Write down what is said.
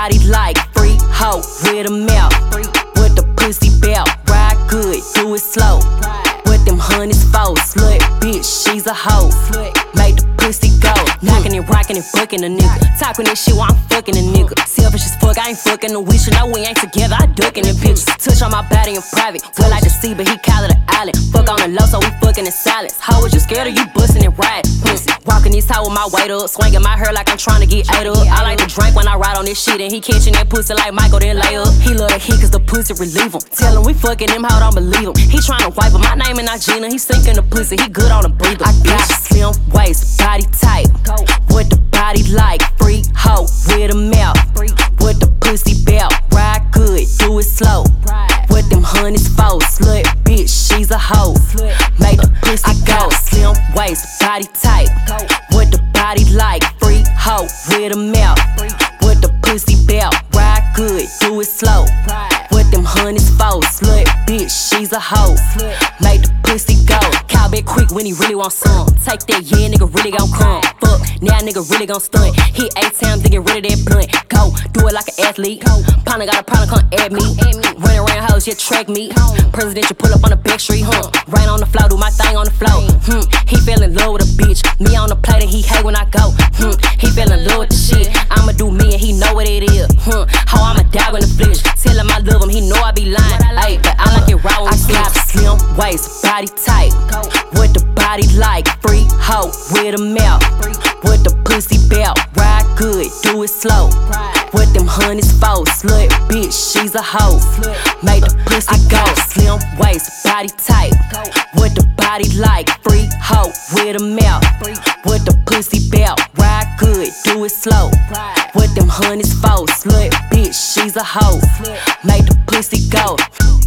body like free hoe with a mouth. With the pussy belt, ride good, do it slow. With them honeys foes, slut bitch, she's a hoe. Make the pussy go, knocking and rocking and fucking a nigga. Talking this shit while I'm fucking a nigga. Selfish as fuck, I ain't fucking no wish. You know we ain't together, I ducking in bitches. Touch on my body in private, well like to see, but he call it an island. Fuck on the low, so we fucking in silence. How was you scared of you bustin' and ride? Pussy, walking this hoe with my weight up, swinging my hair like I'm trying to get ate up. I like to drink when I ride on this shit, and he catching that pussy like Michael, then lay up. He love the heat cause the pussy relieve him. Tell him we fucking him, how don't believe him. He tryna wipe up my name and not Gina. He sinking the pussy, he good on the breather. I got slim waist, body tight, with the body like free hoe with a mouth. With the pussy belt, ride good, do it slow. With them honeys foes, slut bitch, she's a hoe. Make the pussy go, slim waist, body tight, with the body like free hoe with a mouth. With the pussy belt, ride good, do it slow. With them honeys foes, slut bitch, she's a hoe. Make the pussy go, call back quick when he really want some. Take that, yeah, nigga really gon' come. Fuck, now nigga really gon' stunt. Hit 8 times to get rid of that blunt. Go, do it like an athlete. Partner got a problem, come at me. Running around hoes, yeah, track me. Presidential pull up on the back street, Rain on the floor, do my thing on the floor. He fell in love with a bitch. Me on the plate and he hate when I go. He fell in love with the shit. I'ma do me and he know what it is. How I'm a dog in the flesh. Tell him I love him, he know I be lying. Ayy, but I like it raw when I got slim waist, body tight, with the body like free hoe with a mouth. With the pussy belt, ride good, do it slow. With them honeys foes, slut bitch, she's a hoe. Make the pussy go, slim waist, body tight, with the body like free hoe with a mouth. With the pussy belt, ride good, do it slow. With them honeys foes, slut bitch, she's a hoe. Make the pussy go.